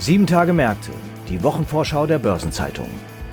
7 Tage Märkte, die Wochenvorschau der Börsenzeitung.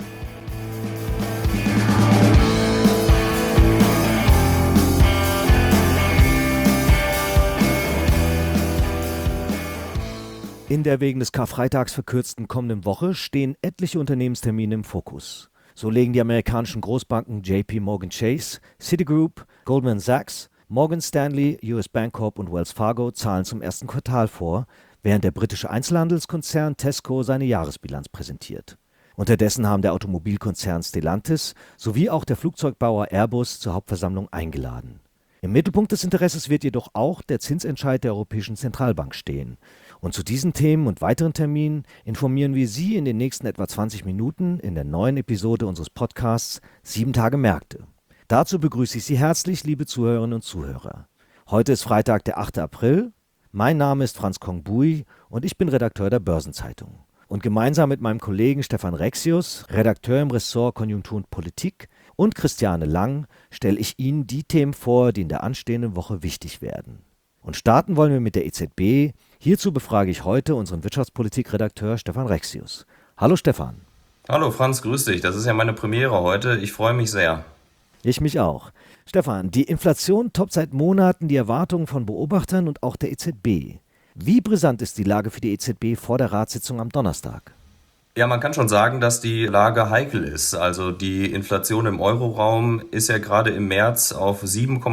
In der wegen des Karfreitags verkürzten kommenden Woche stehen etliche Unternehmenstermine im Fokus. So legen die amerikanischen Großbanken JP Morgan Chase, Citigroup, Goldman Sachs, Morgan Stanley, US Bancorp und Wells Fargo Zahlen zum ersten Quartal vor, während der britische Einzelhandelskonzern Tesco seine Jahresbilanz präsentiert. Unterdessen haben der Automobilkonzern Stellantis sowie auch der Flugzeugbauer Airbus zur Hauptversammlung eingeladen. Im Mittelpunkt des Interesses wird jedoch auch der Zinsentscheid der Europäischen Zentralbank stehen. Und zu diesen Themen und weiteren Terminen informieren wir Sie in den nächsten etwa 20 Minuten in der neuen Episode unseres Podcasts 7 Tage Märkte. Dazu begrüße ich Sie herzlich, liebe Zuhörerinnen und Zuhörer. Heute ist Freitag, der 8. April. Mein Name ist Franz Kongbui und ich bin Redakteur der Börsenzeitung. Und gemeinsam mit meinem Kollegen Stefan Rexius, Redakteur im Ressort Konjunktur und Politik, und Christiane Lang stelle ich Ihnen die Themen vor, die in der anstehenden Woche wichtig werden. Und starten wollen wir mit der EZB. Hierzu befrage ich heute unseren Wirtschaftspolitik-Redakteur Stefan Rexius. Hallo Stefan. Hallo Franz, grüß dich. Das ist ja meine Premiere heute. Ich freue mich sehr. Ich mich auch. Stefan, die Inflation toppt seit Monaten die Erwartungen von Beobachtern und auch der EZB. Wie brisant ist die Lage für die EZB vor der Ratssitzung am Donnerstag? Ja, man kann schon sagen, dass die Lage heikel ist. Also die Inflation im Euroraum ist ja gerade im März auf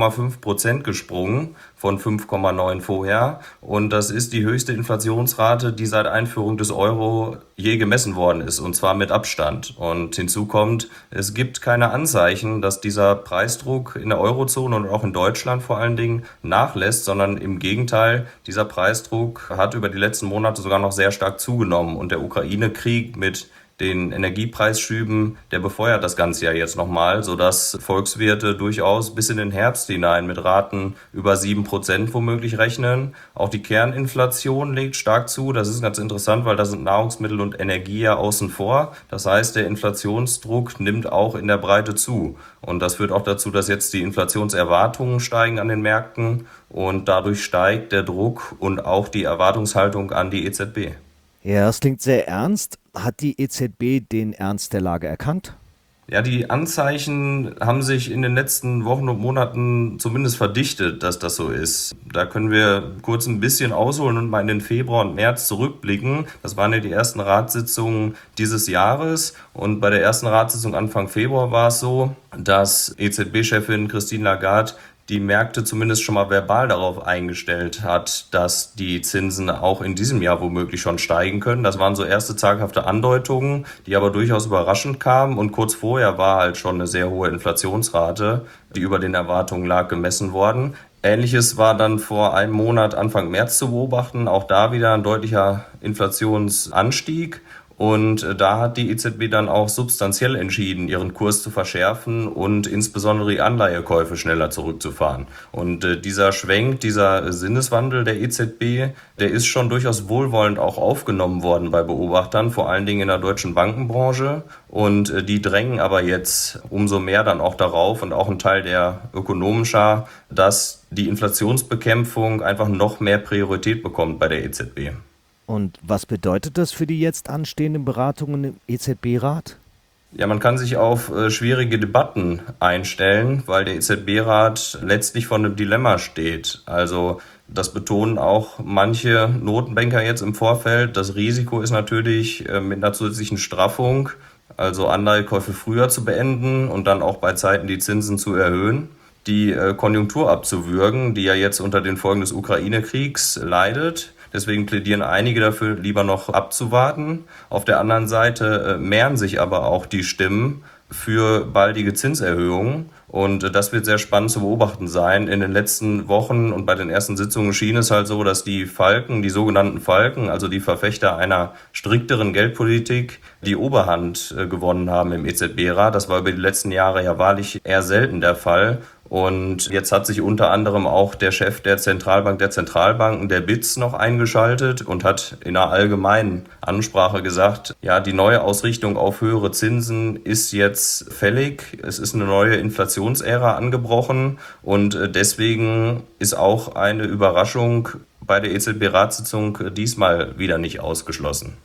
7,5% gesprungen, von 5,9 vorher. Und das ist die höchste Inflationsrate, die seit Einführung des Euro je gemessen worden ist, und zwar mit Abstand. Und hinzu kommt, es gibt keine Anzeichen, dass dieser Preisdruck in der Eurozone und auch in Deutschland vor allen Dingen nachlässt, sondern im Gegenteil, dieser Preisdruck hat über die letzten Monate sogar noch sehr stark zugenommen. Und der Ukraine-Krieg mit den Energiepreisschüben, der befeuert das Ganze ja jetzt nochmal, sodass Volkswirte durchaus bis in den Herbst hinein mit Raten über 7% womöglich rechnen. Auch die Kerninflation legt stark zu. Das ist ganz interessant, weil da sind Nahrungsmittel und Energie ja außen vor. Das heißt, der Inflationsdruck nimmt auch in der Breite zu. Und das führt auch dazu, dass jetzt die Inflationserwartungen steigen an den Märkten und dadurch steigt der Druck und auch die Erwartungshaltung an die EZB. Ja, das klingt sehr ernst. Hat die EZB den Ernst der Lage erkannt? Ja, die Anzeichen haben sich in den letzten Wochen und Monaten zumindest verdichtet, dass das so ist. Da können wir kurz ein bisschen ausholen und mal in den Februar und März zurückblicken. Das waren ja die ersten Ratssitzungen dieses Jahres. Und bei der ersten Ratssitzung Anfang Februar war es so, dass EZB-Chefin Christine Lagarde die Märkte zumindest schon mal verbal darauf eingestellt hat, dass die Zinsen auch in diesem Jahr womöglich schon steigen können. Das waren so erste zaghafte Andeutungen, die aber durchaus überraschend kamen. Und kurz vorher war halt schon eine sehr hohe Inflationsrate, die über den Erwartungen lag, gemessen worden. Ähnliches war dann vor einem Monat Anfang März zu beobachten. Auch da wieder ein deutlicher Inflationsanstieg. Und da hat die EZB dann auch substanziell entschieden, ihren Kurs zu verschärfen und insbesondere die Anleihekäufe schneller zurückzufahren. Und dieser Schwenk, dieser Sinneswandel der EZB, der ist schon durchaus wohlwollend auch aufgenommen worden bei Beobachtern, vor allen Dingen in der deutschen Bankenbranche. Und die drängen aber jetzt umso mehr dann auch darauf und auch ein Teil der Ökonomenschar, dass die Inflationsbekämpfung einfach noch mehr Priorität bekommt bei der EZB. Und was bedeutet das für die jetzt anstehenden Beratungen im EZB-Rat? Ja, man kann sich auf schwierige Debatten einstellen, weil der EZB-Rat letztlich vor einem Dilemma steht. Also das betonen auch manche Notenbanker jetzt im Vorfeld. Das Risiko ist natürlich mit einer zusätzlichen Straffung, also Anleihekäufe früher zu beenden und dann auch bei Zeiten die Zinsen zu erhöhen, die Konjunktur abzuwürgen, die ja jetzt unter den Folgen des Ukraine-Kriegs leidet. Deswegen plädieren einige dafür, lieber noch abzuwarten. Auf der anderen Seite mehren sich aber auch die Stimmen für baldige Zinserhöhungen. Und das wird sehr spannend zu beobachten sein. In den letzten Wochen und bei den ersten Sitzungen schien es halt so, dass die Falken, die sogenannten Falken, also die Verfechter einer strikteren Geldpolitik, die Oberhand gewonnen haben im EZB-Rat. Das war über die letzten Jahre ja wahrlich eher selten der Fall. Und jetzt hat sich unter anderem auch der Chef der Zentralbank der Zentralbanken, der BITS, noch eingeschaltet und hat in einer allgemeinen Ansprache gesagt, ja, die neue Ausrichtung auf höhere Zinsen ist jetzt fällig. Es ist eine neue Inflationsära angebrochen und deswegen ist auch eine Überraschung bei der EZB-Ratssitzung diesmal wieder nicht ausgeschlossen.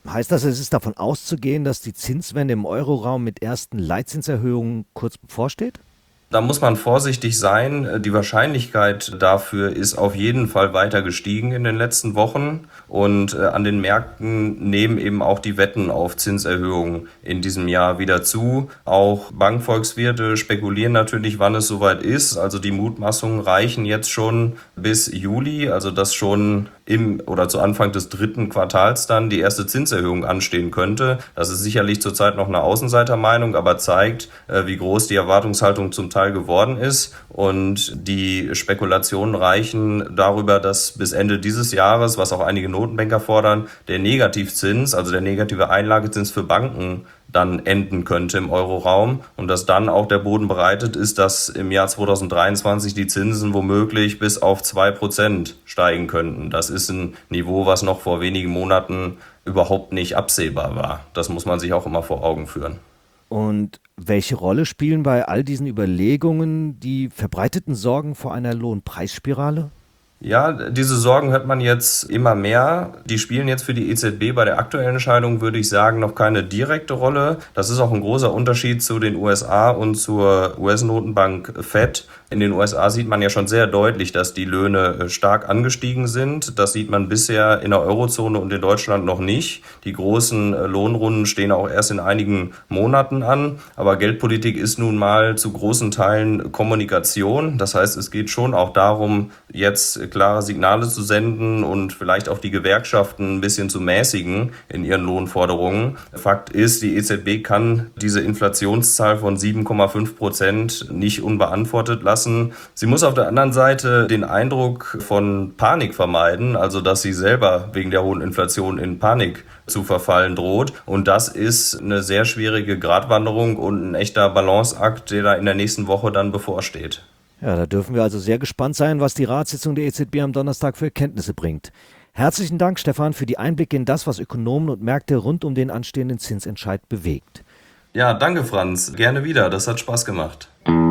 Heißt das, es ist davon auszugehen, dass die Zinswende im Euroraum mit ersten Leitzinserhöhungen kurz bevorsteht? Da muss man vorsichtig sein. Die Wahrscheinlichkeit dafür ist auf jeden Fall weiter gestiegen in den letzten Wochen. Und an den Märkten nehmen eben auch die Wetten auf Zinserhöhungen in diesem Jahr wieder zu. Auch Bankvolkswirte spekulieren natürlich, wann es soweit ist. Also die Mutmaßungen reichen jetzt schon bis Juli, also dass schon zu Anfang des dritten Quartals dann die erste Zinserhöhung anstehen könnte. Das ist sicherlich zurzeit noch eine Außenseitermeinung, aber zeigt, wie groß die Erwartungshaltung zum Teil geworden ist. Und die Spekulationen reichen darüber, dass bis Ende dieses Jahres, was auch einige Notenbanker fordern, der Negativzins, also der negative Einlagezins für Banken, dann enden könnte im Euroraum und dass dann auch der Boden bereitet ist, dass im Jahr 2023 die Zinsen womöglich bis auf 2% steigen könnten. Das ist ein Niveau, was noch vor wenigen Monaten überhaupt nicht absehbar war. Das muss man sich auch immer vor Augen führen. Und welche Rolle spielen bei all diesen Überlegungen die verbreiteten Sorgen vor einer Lohnpreisspirale? Ja, diese Sorgen hört man jetzt immer mehr. Die spielen jetzt für die EZB bei der aktuellen Entscheidung, würde ich sagen, noch keine direkte Rolle. Das ist auch ein großer Unterschied zu den USA und zur US-Notenbank Fed. In den USA sieht man ja schon sehr deutlich, dass die Löhne stark angestiegen sind. Das sieht man bisher in der Eurozone und in Deutschland noch nicht. Die großen Lohnrunden stehen auch erst in einigen Monaten an. Aber Geldpolitik ist nun mal zu großen Teilen Kommunikation. Das heißt, es geht schon auch darum, jetzt klare Signale zu senden und vielleicht auch die Gewerkschaften ein bisschen zu mäßigen in ihren Lohnforderungen. Fakt ist, die EZB kann diese Inflationszahl von 7,5% nicht unbeantwortet lassen. Sie muss auf der anderen Seite den Eindruck von Panik vermeiden, also dass sie selber wegen der hohen Inflation in Panik zu verfallen droht. Und das ist eine sehr schwierige Gratwanderung und ein echter Balanceakt, der da in der nächsten Woche dann bevorsteht. Ja, da dürfen wir also sehr gespannt sein, was die Ratssitzung der EZB am Donnerstag für Erkenntnisse bringt. Herzlichen Dank, Stefan, für die Einblicke in das, was Ökonomen und Märkte rund um den anstehenden Zinsentscheid bewegt. Ja, danke, Franz. Gerne wieder. Das hat Spaß gemacht.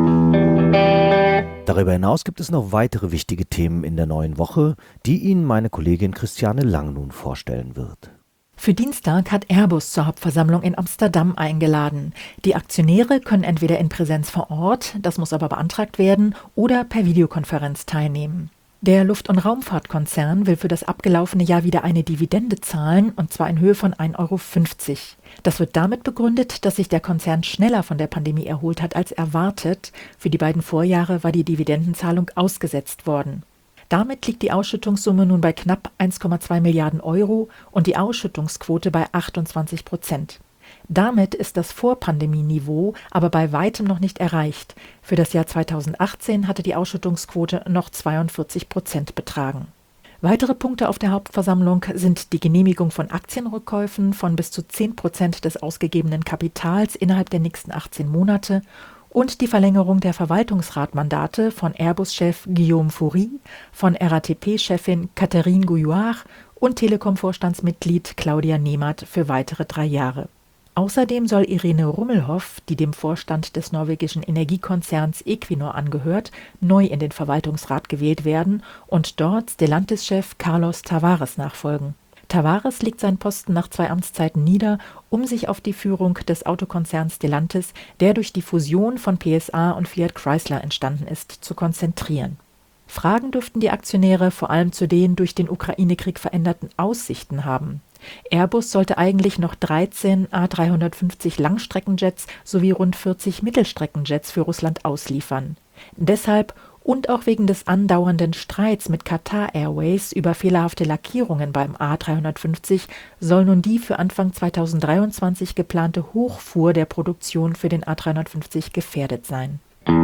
Darüber hinaus gibt es noch weitere wichtige Themen in der neuen Woche, die Ihnen meine Kollegin Christiane Lang nun vorstellen wird. Für Dienstag hat Airbus zur Hauptversammlung in Amsterdam eingeladen. Die Aktionäre können entweder in Präsenz vor Ort, das muss aber beantragt werden, oder per Videokonferenz teilnehmen. Der Luft- und Raumfahrtkonzern will für das abgelaufene Jahr wieder eine Dividende zahlen, und zwar in Höhe von 1,50 €. Das wird damit begründet, dass sich der Konzern schneller von der Pandemie erholt hat als erwartet. Für die beiden Vorjahre war die Dividendenzahlung ausgesetzt worden. Damit liegt die Ausschüttungssumme nun bei knapp 1,2 Milliarden € und die Ausschüttungsquote bei 28%. Damit ist das Vorpandemieniveau aber bei weitem noch nicht erreicht. Für das Jahr 2018 hatte die Ausschüttungsquote noch 42% betragen. Weitere Punkte auf der Hauptversammlung sind die Genehmigung von Aktienrückkäufen von bis zu 10% des ausgegebenen Kapitals innerhalb der nächsten 18 Monate und die Verlängerung der Verwaltungsratmandate von Airbus-Chef Guillaume Faury, von RATP-Chefin Catherine Gouillard und Telekom-Vorstandsmitglied Claudia Nemath für weitere 3 Jahre. Außerdem soll Irene Rummelhoff, die dem Vorstand des norwegischen Energiekonzerns Equinor angehört, neu in den Verwaltungsrat gewählt werden und dort Stellantis-Chef Carlos Tavares nachfolgen. Tavares legt seinen Posten nach 2 Amtszeiten nieder, um sich auf die Führung des Autokonzerns Stellantis, der durch die Fusion von PSA und Fiat Chrysler entstanden ist, zu konzentrieren. Fragen dürften die Aktionäre vor allem zu den durch den Ukraine-Krieg veränderten Aussichten haben. Airbus sollte eigentlich noch 13 A350 Langstreckenjets sowie rund 40 Mittelstreckenjets für Russland ausliefern. Deshalb und auch wegen des andauernden Streits mit Qatar Airways über fehlerhafte Lackierungen beim A350 soll nun die für Anfang 2023 geplante Hochfuhr der Produktion für den A350 gefährdet sein.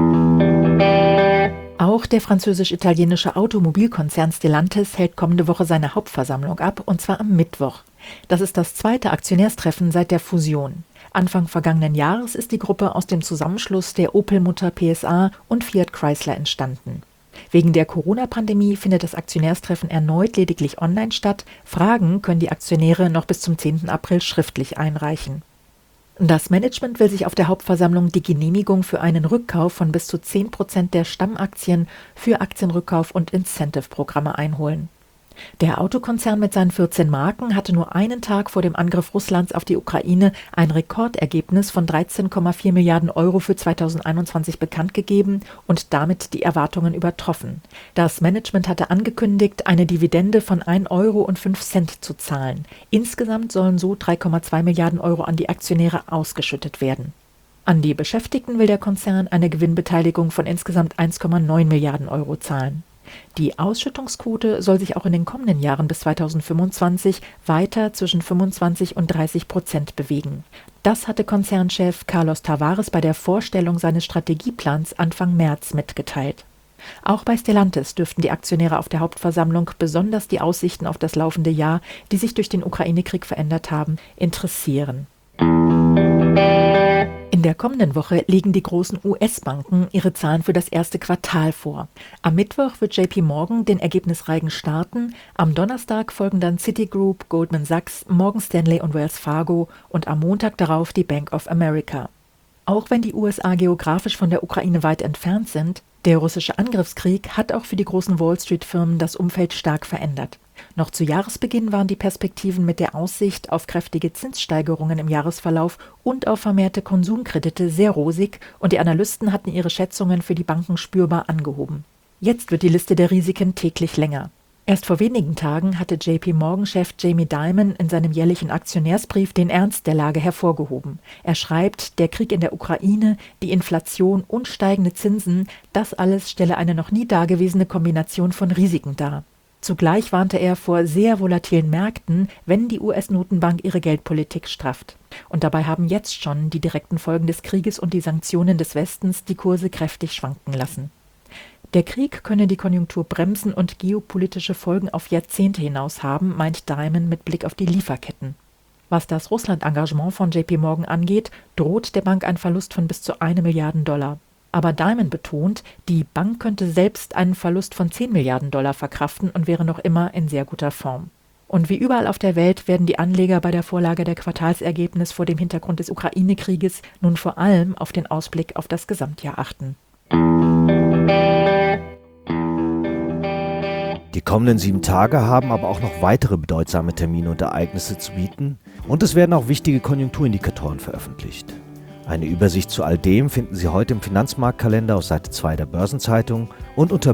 Auch der französisch-italienische Automobilkonzern Stellantis hält kommende Woche seine Hauptversammlung ab, und zwar am Mittwoch. Das ist das zweite Aktionärstreffen seit der Fusion. Anfang vergangenen Jahres ist die Gruppe aus dem Zusammenschluss der Opel-Mutter PSA und Fiat Chrysler entstanden. Wegen der Corona-Pandemie findet das Aktionärstreffen erneut lediglich online statt. Fragen können die Aktionäre noch bis zum 10. April schriftlich einreichen. Das Management will sich auf der Hauptversammlung die Genehmigung für einen Rückkauf von bis zu 10% der Stammaktien für Aktienrückkauf und Incentive-Programme einholen. Der Autokonzern mit seinen 14 Marken hatte nur einen Tag vor dem Angriff Russlands auf die Ukraine ein Rekordergebnis von 13,4 Milliarden Euro für 2021 bekannt gegeben und damit die Erwartungen übertroffen. Das Management hatte angekündigt, eine Dividende von 1,05 Euro zu zahlen. Insgesamt sollen so 3,2 Milliarden Euro an die Aktionäre ausgeschüttet werden. An die Beschäftigten will der Konzern eine Gewinnbeteiligung von insgesamt 1,9 Milliarden Euro zahlen. Die Ausschüttungsquote soll sich auch in den kommenden Jahren bis 2025 weiter zwischen 25% und 30% bewegen. Das hatte Konzernchef Carlos Tavares bei der Vorstellung seines Strategieplans Anfang März mitgeteilt. Auch bei Stellantis dürften die Aktionäre auf der Hauptversammlung besonders die Aussichten auf das laufende Jahr, die sich durch den Ukraine-Krieg verändert haben, interessieren. In der kommenden Woche legen die großen US-Banken ihre Zahlen für das erste Quartal vor. Am Mittwoch wird JP Morgan den Ergebnisreigen starten, am Donnerstag folgen dann Citigroup, Goldman Sachs, Morgan Stanley und Wells Fargo und am Montag darauf die Bank of America. Auch wenn die USA geografisch von der Ukraine weit entfernt sind, der russische Angriffskrieg hat auch für die großen Wall-Street-Firmen das Umfeld stark verändert. Noch zu Jahresbeginn waren die Perspektiven mit der Aussicht auf kräftige Zinssteigerungen im Jahresverlauf und auf vermehrte Konsumkredite sehr rosig und die Analysten hatten ihre Schätzungen für die Banken spürbar angehoben. Jetzt wird die Liste der Risiken täglich länger. Erst vor wenigen Tagen hatte JP-Morgan-Chef Jamie Dimon in seinem jährlichen Aktionärsbrief den Ernst der Lage hervorgehoben. Er schreibt, der Krieg in der Ukraine, die Inflation und steigende Zinsen, das alles stelle eine noch nie dagewesene Kombination von Risiken dar. Zugleich warnte er vor sehr volatilen Märkten, wenn die US-Notenbank ihre Geldpolitik strafft. Und dabei haben jetzt schon die direkten Folgen des Krieges und die Sanktionen des Westens die Kurse kräftig schwanken lassen. Der Krieg könne die Konjunktur bremsen und geopolitische Folgen auf Jahrzehnte hinaus haben, meint Dimon mit Blick auf die Lieferketten. Was das Russland-Engagement von JP Morgan angeht, droht der Bank ein Verlust von bis zu 1 Milliarden Dollar. Aber Dimon betont, die Bank könnte selbst einen Verlust von 10 Milliarden Dollar verkraften und wäre noch immer in sehr guter Form. Und wie überall auf der Welt werden die Anleger bei der Vorlage der Quartalsergebnisse vor dem Hintergrund des Ukraine-Krieges nun vor allem auf den Ausblick auf das Gesamtjahr achten. Die kommenden 7 Tage haben aber auch noch weitere bedeutsame Termine und Ereignisse zu bieten und es werden auch wichtige Konjunkturindikatoren veröffentlicht. Eine Übersicht zu all dem finden Sie heute im Finanzmarktkalender auf Seite 2 der Börsenzeitung und unter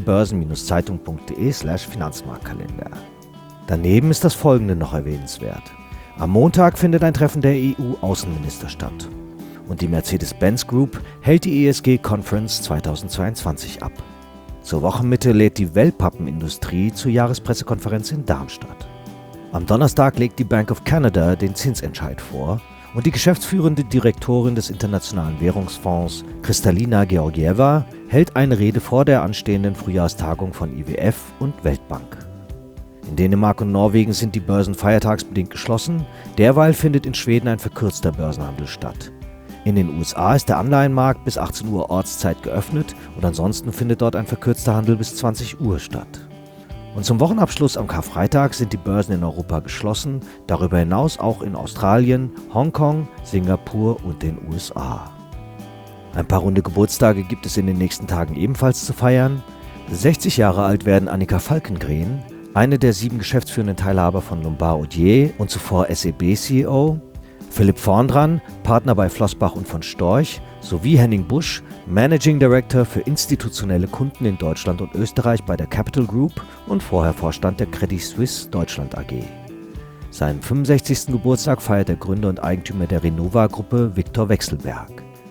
börsen-zeitung.de/Finanzmarktkalender. Daneben ist das Folgende noch erwähnenswert. Am Montag findet ein Treffen der EU-Außenminister statt. Und die Mercedes-Benz Group hält die ESG Conference 2022 ab. Zur Wochenmitte lädt die Wellpappenindustrie zur Jahrespressekonferenz in Darmstadt. Am Donnerstag legt die Bank of Canada den Zinsentscheid vor und die geschäftsführende Direktorin des Internationalen Währungsfonds, Kristalina Georgieva, hält eine Rede vor der anstehenden Frühjahrstagung von IWF und Weltbank. In Dänemark und Norwegen sind die Börsen feiertagsbedingt geschlossen, derweil findet in Schweden ein verkürzter Börsenhandel statt. In den USA ist der Anleihenmarkt bis 18 Uhr Ortszeit geöffnet und ansonsten findet dort ein verkürzter Handel bis 20 Uhr statt. Und zum Wochenabschluss am Karfreitag sind die Börsen in Europa geschlossen, darüber hinaus auch in Australien, Hongkong, Singapur und den USA. Ein paar runde Geburtstage gibt es in den nächsten Tagen ebenfalls zu feiern. 60 Jahre alt werden Annika Falkengren, eine der 7 geschäftsführenden Teilhaber von Lombard Odier und zuvor SEB-CEO, Philipp Vorndran, Partner bei Flossbach und von Storch, sowie Henning Busch, Managing Director für institutionelle Kunden in Deutschland und Österreich bei der Capital Group und vorher Vorstand der Credit Suisse Deutschland AG. Seinen 65. Geburtstag feiert der Gründer und Eigentümer der Renova-Gruppe Viktor Wechselberg.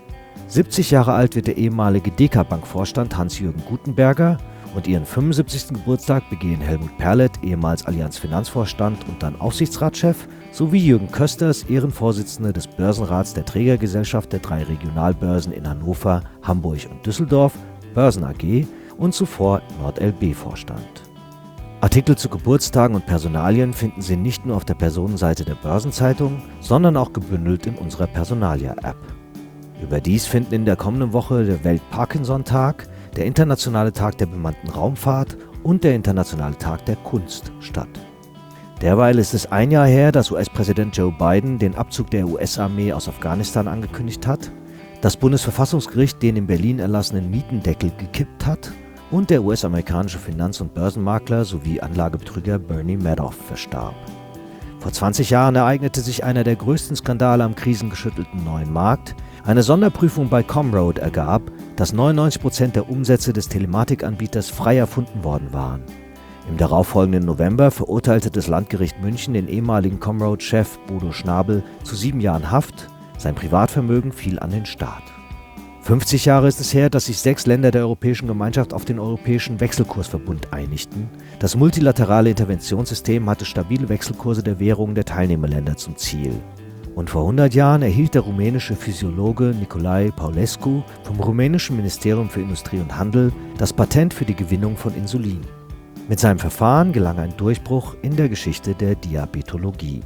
70 Jahre alt wird der ehemalige DK-Bank-Vorstand Hans-Jürgen Gutenberger und ihren 75. Geburtstag begehen Helmut Perlet, ehemals Allianz Finanzvorstand und dann Aufsichtsratschef, sowie Jürgen Kösters, Ehrenvorsitzender des Börsenrats der Trägergesellschaft der 3 Regionalbörsen in Hannover, Hamburg und Düsseldorf, Börsen AG und zuvor NordLB-Vorstand. Artikel zu Geburtstagen und Personalien finden Sie nicht nur auf der Personenseite der Börsenzeitung, sondern auch gebündelt in unserer Personalia-App. Überdies finden in der kommenden Woche der Welt-Parkinson-Tag, der Internationale Tag der bemannten Raumfahrt und der Internationale Tag der Kunst statt. Derweil ist es ein Jahr her, dass US-Präsident Joe Biden den Abzug der US-Armee aus Afghanistan angekündigt hat, das Bundesverfassungsgericht den in Berlin erlassenen Mietendeckel gekippt hat und der US-amerikanische Finanz- und Börsenmakler sowie Anlagebetrüger Bernie Madoff verstarb. Vor 20 Jahren ereignete sich einer der größten Skandale am krisengeschüttelten neuen Markt. Eine Sonderprüfung bei Comroad ergab, dass 99% der Umsätze des Telematikanbieters frei erfunden worden waren. Im darauffolgenden November verurteilte das Landgericht München den ehemaligen Comroad-Chef Bodo Schnabel zu 7 Jahren Haft. Sein Privatvermögen fiel an den Staat. 50 Jahre ist es her, dass sich 6 Länder der Europäischen Gemeinschaft auf den Europäischen Wechselkursverbund einigten. Das multilaterale Interventionssystem hatte stabile Wechselkurse der Währungen der Teilnehmerländer zum Ziel. Und vor 100 Jahren erhielt der rumänische Physiologe Nicolae Paulescu vom rumänischen Ministerium für Industrie und Handel das Patent für die Gewinnung von Insulin. Mit seinem Verfahren gelang ein Durchbruch in der Geschichte der Diabetologie.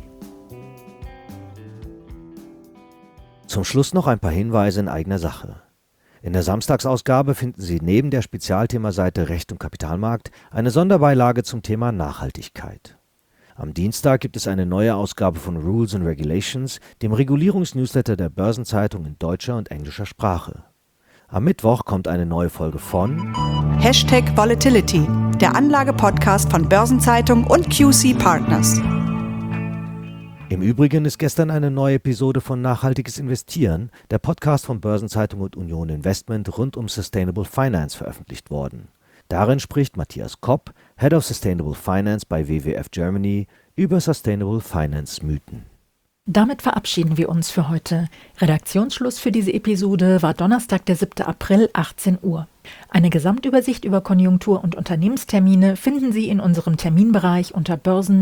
Zum Schluss noch ein paar Hinweise in eigener Sache. In der Samstagsausgabe finden Sie neben der Spezialthemaseite Recht und Kapitalmarkt eine Sonderbeilage zum Thema Nachhaltigkeit. Am Dienstag gibt es eine neue Ausgabe von Rules and Regulations, dem Regulierungsnewsletter der Börsenzeitung in deutscher und englischer Sprache. Am Mittwoch kommt eine neue Folge von #Volatility, der Anlage-Podcast von Börsenzeitung und QC Partners. Im Übrigen ist gestern eine neue Episode von Nachhaltiges Investieren, der Podcast von Börsenzeitung und Union Investment rund um Sustainable Finance veröffentlicht worden. Darin spricht Matthias Kopp, Head of Sustainable Finance bei WWF Germany, über Sustainable Finance Mythen. Damit verabschieden wir uns für heute. Redaktionsschluss für diese Episode war Donnerstag, der 7. April, 18 Uhr. Eine Gesamtübersicht über Konjunktur- und Unternehmenstermine finden Sie in unserem Terminbereich unter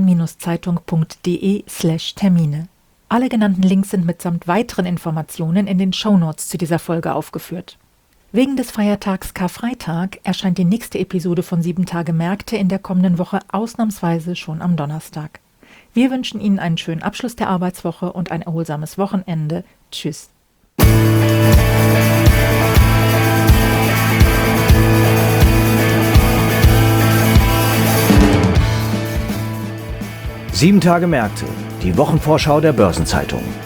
börsen-zeitung.de/Termine. Alle genannten Links sind mitsamt weiteren Informationen in den Shownotes zu dieser Folge aufgeführt. Wegen des Feiertags Karfreitag erscheint die nächste Episode von 7 Tage Märkte in der kommenden Woche ausnahmsweise schon am Donnerstag. Wir wünschen Ihnen einen schönen Abschluss der Arbeitswoche und ein erholsames Wochenende. Tschüss. 7 Tage Märkte, die Wochenvorschau der Börsenzeitung.